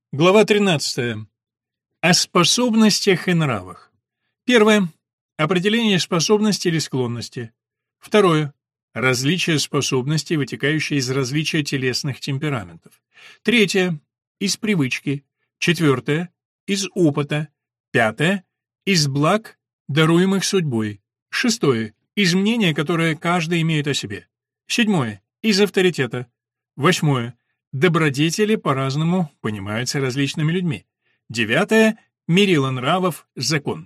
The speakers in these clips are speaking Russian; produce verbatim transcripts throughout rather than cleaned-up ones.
Глава тринадцатая. О способностях и нравах. Первое. Определение способности или склонности. Второе. Различие способностей, вытекающие из различия телесных темпераментов. Третье. Из привычки. Четвертое. Из опыта. Пятое. Из благ, даруемых судьбой. Шестое. Из мнения, которое каждый имеет о себе. Седьмое. Из авторитета. Восьмое. Добродетели по-разному понимаются различными людьми. Девятое. Мерило нравов, закон.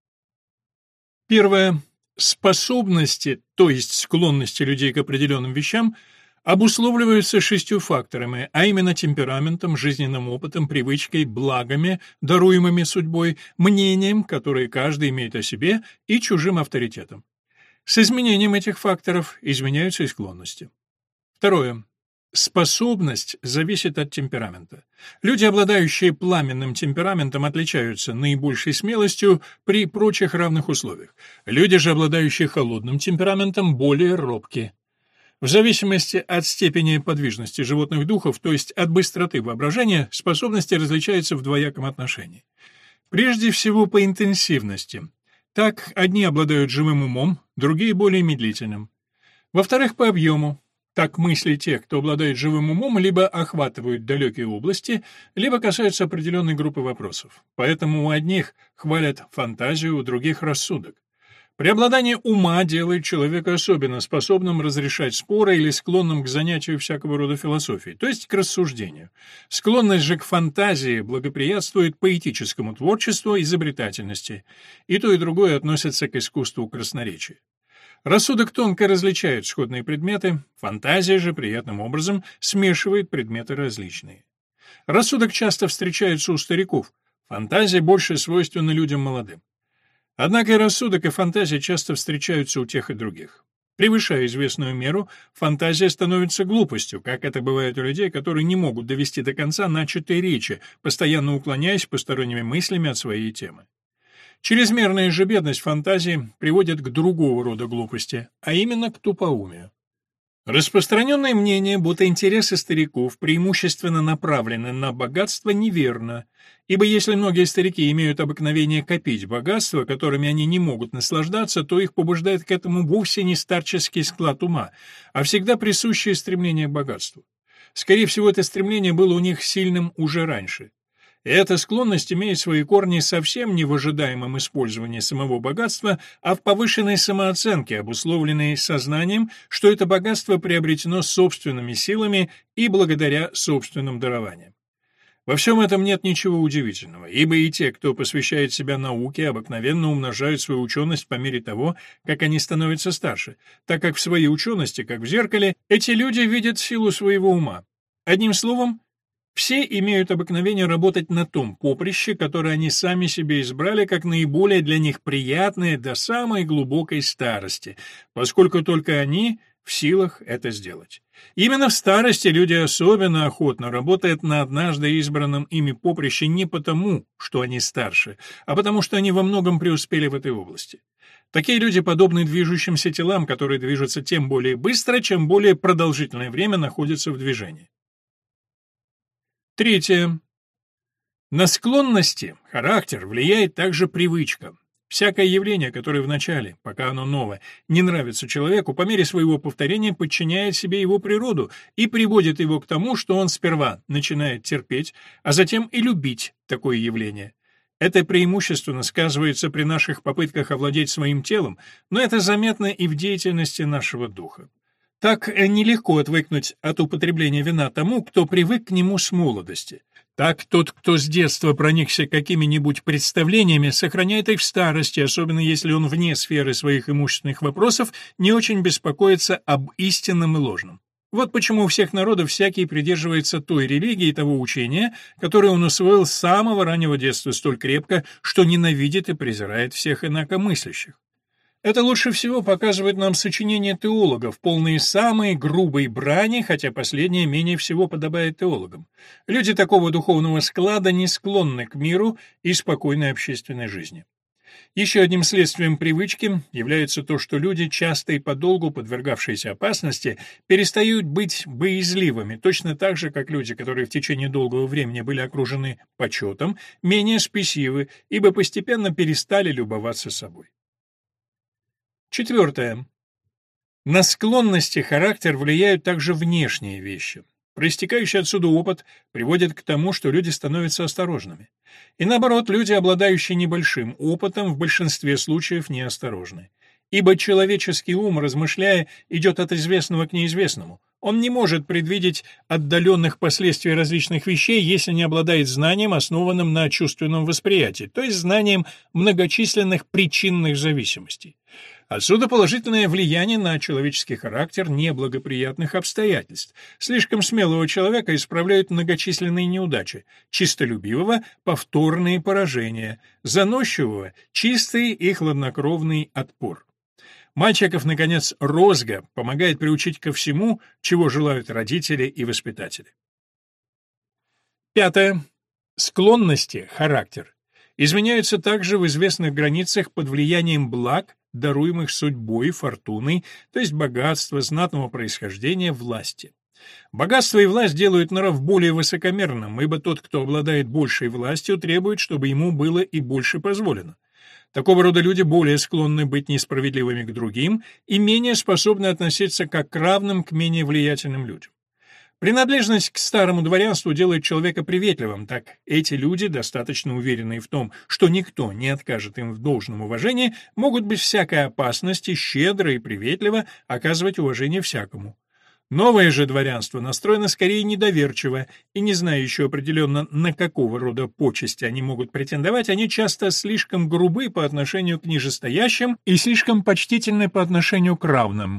Первое. Способности, то есть склонности людей к определенным вещам, обусловливаются шестью факторами, а именно темпераментом, жизненным опытом, привычкой, благами, даруемыми судьбой, мнением, которое каждый имеет о себе, и чужим авторитетом. С изменением этих факторов изменяются и склонности. Второе. Способность зависит от темперамента. Люди, обладающие пламенным темпераментом, отличаются наибольшей смелостью при прочих равных условиях. Люди же, обладающие холодным темпераментом, более робки. В зависимости от степени подвижности животных духов, то есть от быстроты воображения, способности различаются в двояком отношении. Прежде всего по интенсивности. Так, одни обладают живым умом, другие более медлительным. Во-вторых, по объему. Так мысли тех, кто обладает живым умом, либо охватывают далекие области, либо касаются определенной группы вопросов. Поэтому у одних хвалят фантазию, у других — рассудок. Преобладание ума делает человека особенно способным разрешать споры или склонным к занятию всякого рода философией, то есть к рассуждению. Склонность же к фантазии благоприятствует поэтическому творчеству и изобретательности. И то, и другое относится к искусству красноречия. Рассудок тонко различает сходные предметы, фантазия же приятным образом смешивает предметы различные. Рассудок часто встречается у стариков, фантазия больше свойственна людям молодым. Однако и рассудок, и фантазия часто встречаются у тех и других. Превышая известную меру, фантазия становится глупостью, как это бывает у людей, которые не могут довести до конца начатой речи, постоянно уклоняясь посторонними мыслями от своей темы. Чрезмерная же бедность фантазии приводит к другого рода глупости, а именно к тупоумию. Распространенное мнение, будто интересы стариков преимущественно направлены на богатство, неверно, ибо если многие старики имеют обыкновение копить богатства, которыми они не могут наслаждаться, то их побуждает к этому вовсе не старческий склад ума, а всегда присущее стремление к богатству. Скорее всего, это стремление было у них сильным уже раньше. Эта склонность имеет свои корни совсем не в ожидаемом использовании самого богатства, а в повышенной самооценке, обусловленной сознанием, что это богатство приобретено собственными силами и благодаря собственным дарованиям. Во всем этом нет ничего удивительного, ибо и те, кто посвящает себя науке, обыкновенно умножают свою ученость по мере того, как они становятся старше, так как в своей учености, как в зеркале, эти люди видят силу своего ума. Одним словом, все имеют обыкновение работать на том поприще, которое они сами себе избрали как наиболее для них приятное до самой глубокой старости, поскольку только они в силах это сделать. Именно в старости люди особенно охотно работают на однажды избранном ими поприще не потому, что они старше, а потому что они во многом преуспели в этой области. Такие люди подобны движущимся телам, которые движутся тем более быстро, чем более продолжительное время находятся в движении. Третье. На склонности, характер влияет также привычка. Всякое явление, которое вначале, пока оно новое, не нравится человеку, по мере своего повторения подчиняет себе его природу и приводит его к тому, что он сперва начинает терпеть, а затем и любить такое явление. Это преимущественно сказывается при наших попытках овладеть своим телом, но это заметно и в деятельности нашего духа. Так нелегко отвыкнуть от употребления вина тому, кто привык к нему с молодости. Так тот, кто с детства проникся какими-нибудь представлениями, сохраняет их в старости, особенно если он вне сферы своих имущественных вопросов не очень беспокоится об истинном и ложном. Вот почему у всех народов всякий придерживается той религии и того учения, которое он усвоил с самого раннего детства столь крепко, что ненавидит и презирает всех инакомыслящих. Это лучше всего показывает нам сочинения теологов, полные самой грубой брани, хотя последнее менее всего подобает теологам. Люди такого духовного склада не склонны к миру и спокойной общественной жизни. Еще одним следствием привычки является то, что люди, часто и подолгу подвергавшиеся опасности, перестают быть боязливыми, точно так же, как люди, которые в течение долгого времени были окружены почетом, менее спесивы, ибо постепенно перестали любоваться собой. Четвертое. На склонности характер влияют также внешние вещи. Проистекающий отсюда опыт приводит к тому, что люди становятся осторожными. И наоборот, люди, обладающие небольшим опытом, в большинстве случаев неосторожны. Ибо человеческий ум, размышляя, идет от известного к неизвестному. Он не может предвидеть отдаленных последствий различных вещей, если не обладает знанием, основанным на чувственном восприятии, то есть знанием многочисленных причинных зависимостей. Отсюда положительное влияние на человеческий характер неблагоприятных обстоятельств. Слишком смелого человека исправляют многочисленные неудачи, чистолюбивого — повторные поражения, заносчивого — чистый и хладнокровный отпор. Мальчиков, наконец, розга помогает приучить ко всему, чего желают родители и воспитатели. Пятое. Склонности, характер, изменяются также в известных границах под влиянием благ, даруемых судьбой, фортуной, то есть богатства, знатного происхождения, власти. Богатство и власть делают нрав более высокомерным, ибо тот, кто обладает большей властью, требует, чтобы ему было и больше позволено. Такого рода люди более склонны быть несправедливыми к другим и менее способны относиться как к равным к менее влиятельным людям. Принадлежность к старому дворянству делает человека приветливым, так эти люди, достаточно уверенные в том, что никто не откажет им в должном уважении, могут без всякой опасности щедро и приветливо оказывать уважение всякому. Новое же дворянство настроено скорее недоверчиво, и, не зная еще определенно, на какого рода почести они могут претендовать, они часто слишком грубы по отношению к нижестоящим и слишком почтительны по отношению к равным.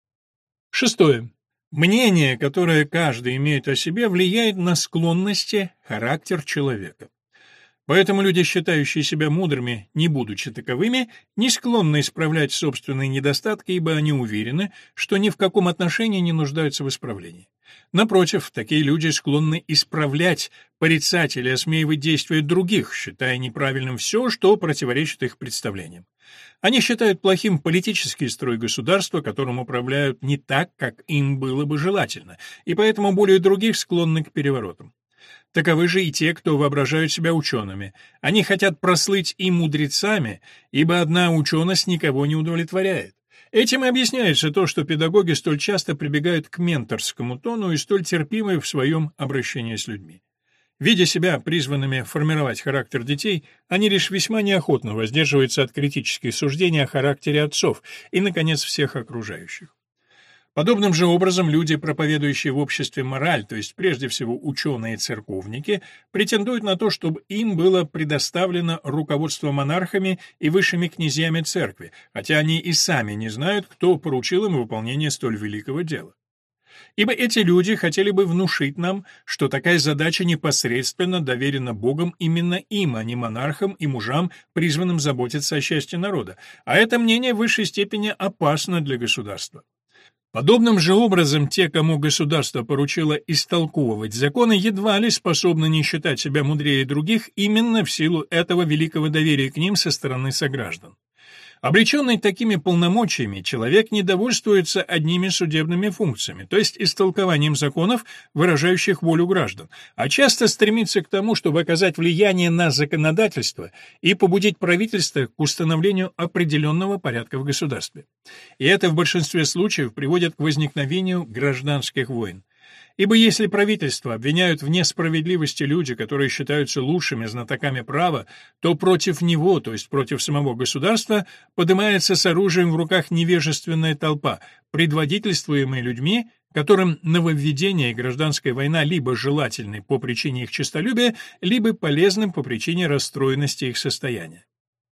Шестое. Мнение, которое каждый имеет о себе, влияет на склонности, характер человека. Поэтому люди, считающие себя мудрыми, не будучи таковыми, не склонны исправлять собственные недостатки, ибо они уверены, что ни в каком отношении не нуждаются в исправлении. Напротив, такие люди склонны исправлять, порицать или осмеивать действия других, считая неправильным все, что противоречит их представлениям. Они считают плохим политический строй государства, которым управляют не так, как им было бы желательно, и поэтому более других склонны к переворотам. Таковы же и те, кто воображают себя учеными. Они хотят прослыть и мудрецами, ибо одна ученость никого не удовлетворяет. Этим и объясняется то, что педагоги столь часто прибегают к менторскому тону и столь терпимы в своем обращении с людьми. Видя себя призванными формировать характер детей, они лишь весьма неохотно воздерживаются от критических суждений о характере отцов и, наконец, всех окружающих. Подобным же образом люди, проповедующие в обществе мораль, то есть прежде всего ученые-церковники, претендуют на то, чтобы им было предоставлено руководство монархами и высшими князьями церкви, хотя они и сами не знают, кто поручил им выполнение столь великого дела. Ибо эти люди хотели бы внушить нам, что такая задача непосредственно доверена Богом именно им, а не монархам и мужам, призванным заботиться о счастье народа, а это мнение в высшей степени опасно для государства. Подобным же образом те, кому государство поручило истолковывать законы, едва ли способны не считать себя мудрее других именно в силу этого великого доверия к ним со стороны сограждан. Облеченный такими полномочиями, человек не довольствуется одними судебными функциями, то есть истолкованием законов, выражающих волю граждан, а часто стремится к тому, чтобы оказать влияние на законодательство и побудить правительство к установлению определенного порядка в государстве. И это в большинстве случаев приводит к возникновению гражданских войн. Ибо если правительство обвиняют в несправедливости люди, которые считаются лучшими знатоками права, то против него, то есть против самого государства, поднимается с оружием в руках невежественная толпа, предводительствуемая людьми, которым нововведение и гражданская война либо желательны по причине их честолюбия, либо полезны по причине расстроенности их состояния.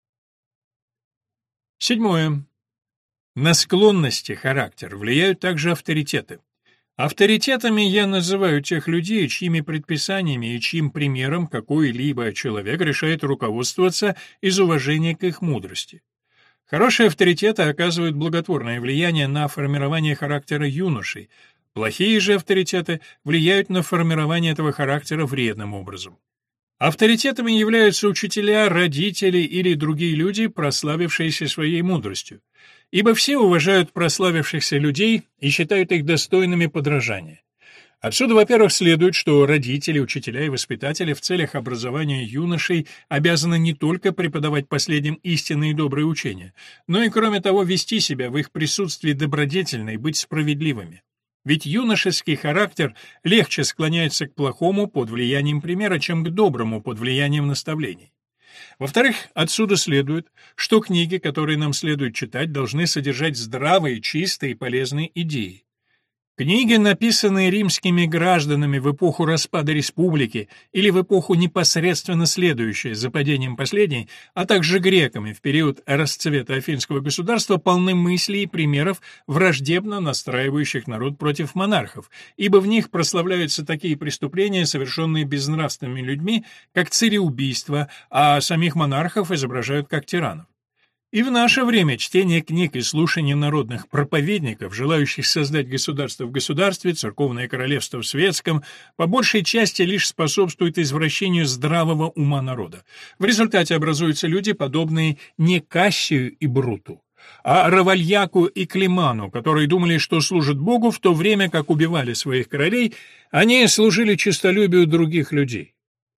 Седьмое. На склонности, характер влияют также авторитеты. Авторитетами я называю тех людей, чьими предписаниями и чьим примером какой-либо человек решает руководствоваться из уважения к их мудрости. Хорошие авторитеты оказывают благотворное влияние на формирование характера юношей, плохие же авторитеты влияют на формирование этого характера вредным образом. Авторитетами являются учителя, родители или другие люди, прославившиеся своей мудростью. Ибо все уважают прославившихся людей и считают их достойными подражания. Отсюда, во-первых, следует, что родители, учителя и воспитатели в целях образования юношей обязаны не только преподавать последним истинные и добрые учения, но и, кроме того, вести себя в их присутствии добродетельно и быть справедливыми. Ведь юношеский характер легче склоняется к плохому под влиянием примера, чем к доброму под влиянием наставлений. Во-вторых, отсюда следует, что книги, которые нам следует читать, должны содержать здравые, чистые и полезные идеи. Книги, написанные римскими гражданами в эпоху распада республики или в эпоху непосредственно следующей за падением последней, а также греками в период расцвета Афинского государства, полны мыслей и примеров, враждебно настраивающих народ против монархов, ибо в них прославляются такие преступления, совершенные безнравственными людьми, как цареубийство, а самих монархов изображают как тиранов. И в наше время чтение книг и слушание народных проповедников, желающих создать государство в государстве, церковное королевство в светском, по большей части лишь способствует извращению здравого ума народа. В результате образуются люди, подобные не Кассию и Бруту, а Равальяку и Климану, которые думали, что служат Богу, в то время как убивали своих королей, они служили честолюбию других людей.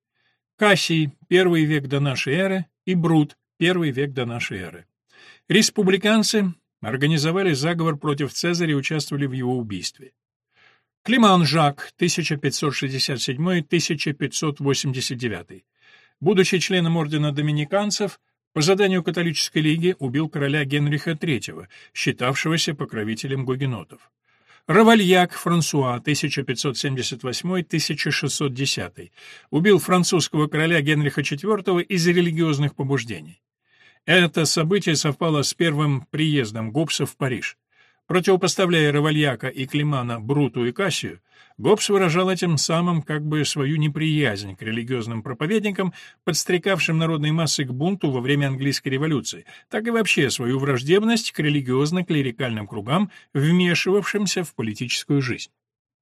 Кассий, первый век до нашей эры, и Брут, первый век до нашей эры. Республиканцы организовали заговор против Цезаря и участвовали в его убийстве. Климан Жак, тысяча пятьсот шестьдесят седьмой — тысяча пятьсот восемьдесят девятый. Будучи членом ордена доминиканцев, по заданию католической лиги убил короля Генриха третьего, считавшегося покровителем гугенотов. Равальяк Франсуа, тысяча пятьсот семьдесят восьмой — тысяча шестьсот десятый, убил французского короля Генриха четвёртого из религиозных побуждений. Это событие совпало с первым приездом Гоббса в Париж. Противопоставляя Равальяка и Климана Бруту и Кассию, Гоббс выражал этим самым как бы свою неприязнь к религиозным проповедникам, подстрекавшим народные массы к бунту во время английской революции, так и вообще свою враждебность к религиозно-клерикальным кругам, вмешивавшимся в политическую жизнь.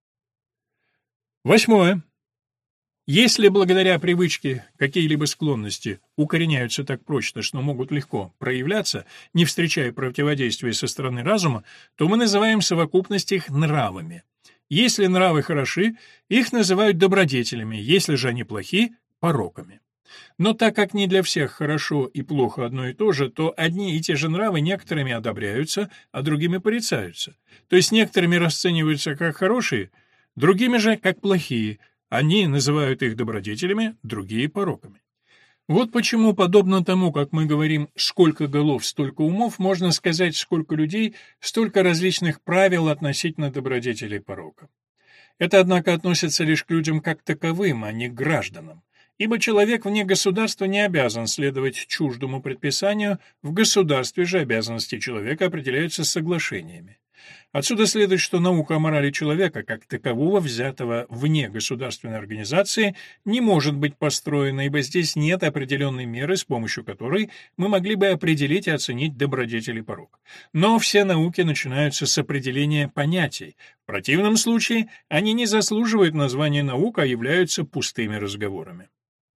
Восьмое. Если благодаря привычке какие-либо склонности укореняются так прочно, что могут легко проявляться, не встречая противодействия со стороны разума, то мы называем совокупность их нравами. Если нравы хороши, их называют добродетелями, если же они плохи — пороками. Но так как не для всех хорошо и плохо одно и то же, то одни и те же нравы некоторыми одобряются, а другими порицаются. То есть некоторыми расцениваются как хорошие, другими же как плохие. Они называют их добродетелями, другие — пороками. Вот почему, подобно тому, как мы говорим «сколько голов, столько умов», можно сказать «сколько людей, столько различных правил относительно добродетелей и порока». Это, однако, относится лишь к людям как таковым, а не к гражданам. Ибо человек вне государства не обязан следовать чуждому предписанию, в государстве же обязанности человека определяются соглашениями. Отсюда следует, что наука о морали человека, как такового, взятого вне государственной организации, не может быть построена, ибо здесь нет определенной меры, с помощью которой мы могли бы определить и оценить добродетель и порок. Но все науки начинаются с определения понятий. В противном случае они не заслуживают названия наук, а являются пустыми разговорами.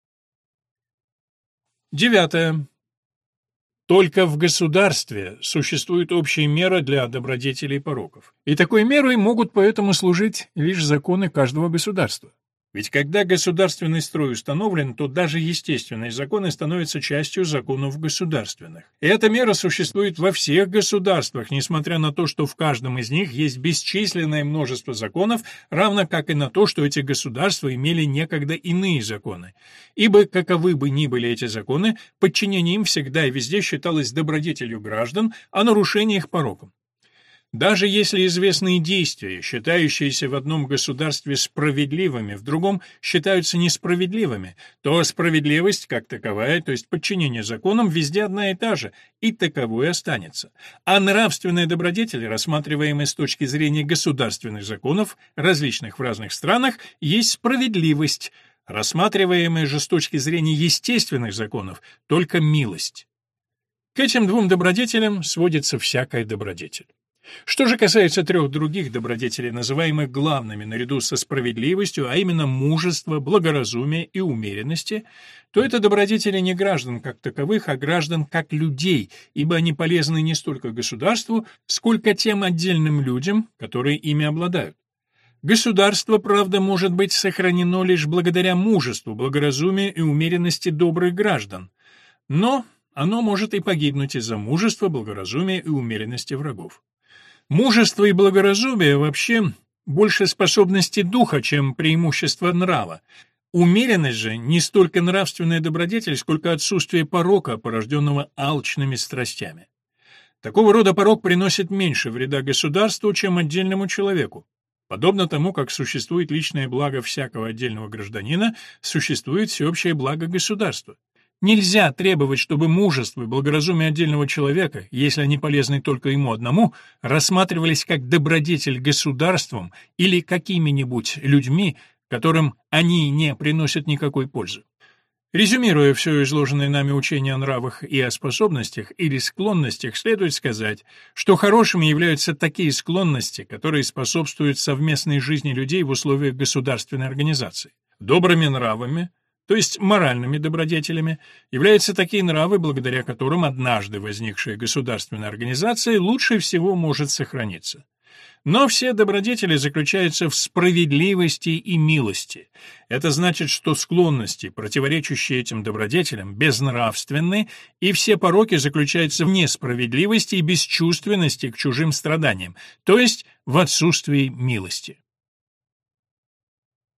Девятое. Только в государстве существует общая мера для добродетелей и пороков. И такой мерой могут поэтому служить лишь законы каждого государства. Ведь когда государственный строй установлен, то даже естественные законы становятся частью законов государственных. И эта мера существует во всех государствах, несмотря на то, что в каждом из них есть бесчисленное множество законов, равно как и на то, что эти государства имели некогда иные законы. Ибо, каковы бы ни были эти законы, подчинение им всегда и везде считалось добродетелью граждан, а нарушение их пороком. Даже если известные действия, считающиеся в одном государстве справедливыми, в другом считаются несправедливыми, то справедливость, как таковая, то есть подчинение законам, везде одна и та же, и таковой останется. А нравственная добродетель, рассматриваемая с точки зрения государственных законов, различных в разных странах, есть справедливость, рассматриваемая же с точки зрения естественных законов, только милость. К этим двум добродетелям сводится всякая добродетель. Что же касается трех других добродетелей, называемых главными наряду со справедливостью, а именно мужества, благоразумия и умеренности, то это добродетели не граждан как таковых, а граждан как людей, ибо они полезны не столько государству, сколько тем отдельным людям, которые ими обладают. Государство, правда, может быть сохранено лишь благодаря мужеству, благоразумию и умеренности добрых граждан, но оно может и погибнуть из-за мужества, благоразумия и умеренности врагов. Мужество и благоразумие вообще больше способности духа, чем преимущество нрава. Умеренность же не столько нравственная добродетель, сколько отсутствие порока, порожденного алчными страстями. Такого рода порок приносит меньше вреда государству, чем отдельному человеку. Подобно тому, как существует личное благо всякого отдельного гражданина, существует всеобщее благо государства. Нельзя требовать, чтобы мужество и благоразумие отдельного человека, если они полезны только ему одному, рассматривались как добродетель государством или какими-нибудь людьми, которым они не приносят никакой пользы. Резюмируя все изложенное нами учение о нравах и о способностях или склонностях, следует сказать, что хорошими являются такие склонности, которые способствуют совместной жизни людей в условиях государственной организации. Добрыми нравами, то есть моральными добродетелями, являются такие нравы, благодаря которым однажды возникшая государственная организация лучше всего может сохраниться. Но все добродетели заключаются в справедливости и милости. Это значит, что склонности, противоречащие этим добродетелям, безнравственны, и все пороки заключаются в несправедливости и бесчувственности к чужим страданиям, то есть в отсутствии милости.